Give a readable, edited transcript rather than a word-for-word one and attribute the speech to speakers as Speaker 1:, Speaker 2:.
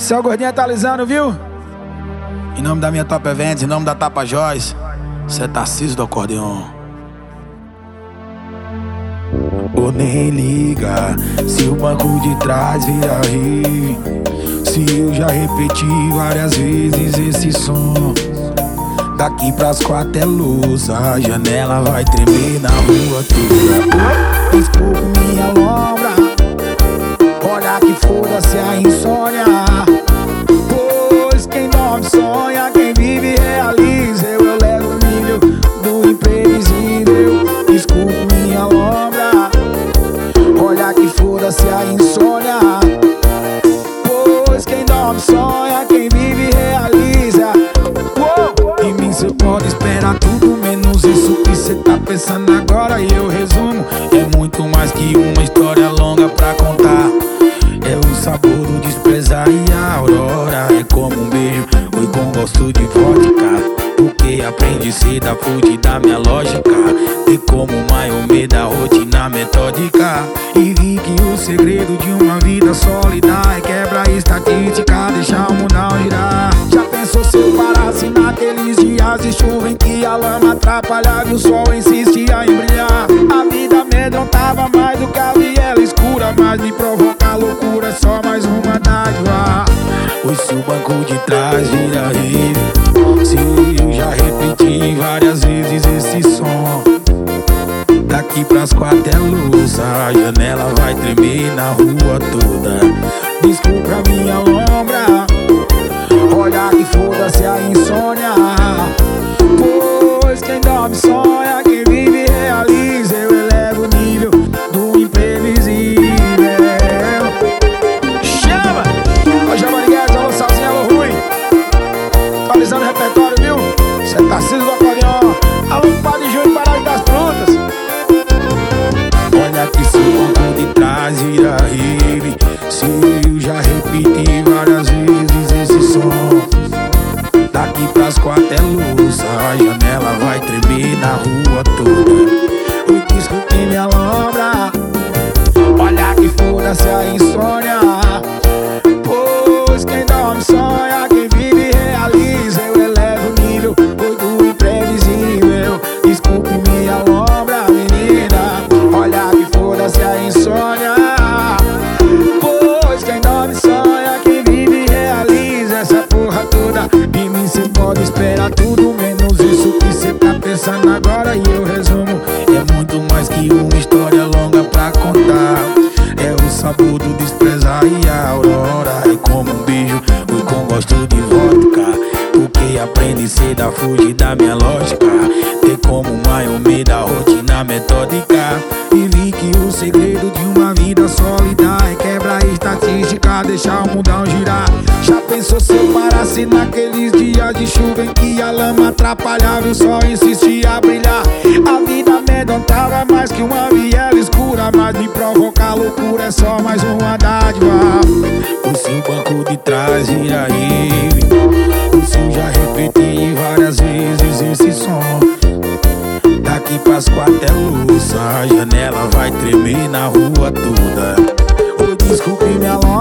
Speaker 1: Seu gordinho tá alisando, viu? Em nome da minha Top Eventos, em nome da Tapajós, cê tá Tarcísio do acordeon. Ou nem liga se o banco de trás vira rir, se eu já repeti várias vezes esse som. Daqui pras 4 é luz, a janela vai tremer na rua toda. Desculpe minha lombra, olha que foda-se a insônia, pois quem dorme sonha, quem vive realiza. Eu levo o nível do imprevisível. Desculpe minha lombra, olha que foda-se a insônia, pois quem dorme sonha, quem vive realiza. Em mim cê pode esperar tudo menos isso que cê tá pensando agora. E eu resumo, é muito mais que uma história longa pra contar. É o sabor do desprezar e a aurora. É como um beijo, oi com gosto de vodka, porque aprendi cedo a fugir da minha lógica. E como Maomé da rotina metódica, e vi que o segredo de uma vida sólida é quebrar a estatística, deixar o mundão girar. Já pensou se eu parasse naqueles dias de chuva em que a lama atrapalhava e o sol insistia em brilhar? A vida amedrontava mais do que a viela escura, mas me provoca loucura, é só mais uma dádiva. Pois se o banco de trás vira rave, se eu já repeti várias vezes esse som. Daqui pras 4 é luz, a janela vai tremer na rua toda. Desculpa a minha lombra, olha que foda-se a insônia, pois quem dorme sonha, quem vive realiza. Eu elevo o nível do imprevisível. Chama! Ô Jamariguete, alô Salzinho, alô Ruim, atualizando o repertório, viu? Cê tá Tarcísio do acordeon. Alô Padre Júnior, Parado das Frutas. Olha que se o banco de trás vira rave, se eu já repeti várias vezes esse som. Daqui pras 4 é luz, a janela vai tremer na rua toda. O desculpe minha lombra, olha que foda-se a insônia, pois quem dorme sonha, quem vive realiza. Eu elevo o nível do imprevisível. Desculpe minha lombra, menina, olha que foda-se a insônia, pois quem dorme sonha, quem vive realiza. Essa porra toda, de mim cê pode esperar tudo menos isso que cê tá pensando agora. E eu resumo, é muito mais que uma história longa pra contar. É o sabor do desprezar e a aurora. É como um beijo, oi com gosto de vodka, porque aprendi cedo a fugir da minha lógica. Ter como Maomé da rotina metódica, e vi que o segredo de uma vida sólida é quebrar a estatística, deixar o mundão girar. Já pensou se eu parasse naqueles dias de chuva em que a lama atrapalhava e o sol insistia a brilhar? A vida amedrontava mais que uma viela escura, mas me provoca loucura, é só mais uma dádiva. O seu banco de trás vira rave, o seu já repeti várias vezes esse som. Daqui pras 4 é luz, a janela vai tremer na rua toda. Oh, desculpe minha